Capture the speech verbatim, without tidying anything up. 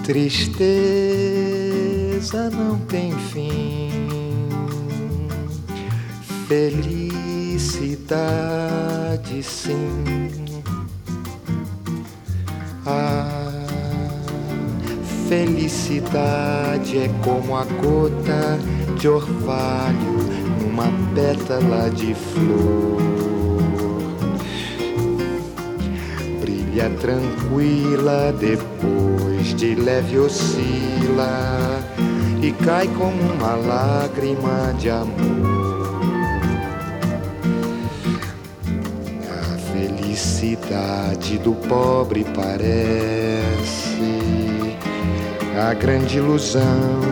Tristeza não tem fim, felicidade sim. A felicidade é como a gota de orvalho numa pétala de flor. Brilha tranquila, depois de leve oscila e cai como uma lágrima de amor. A felicidade do pobre parece a grande ilusão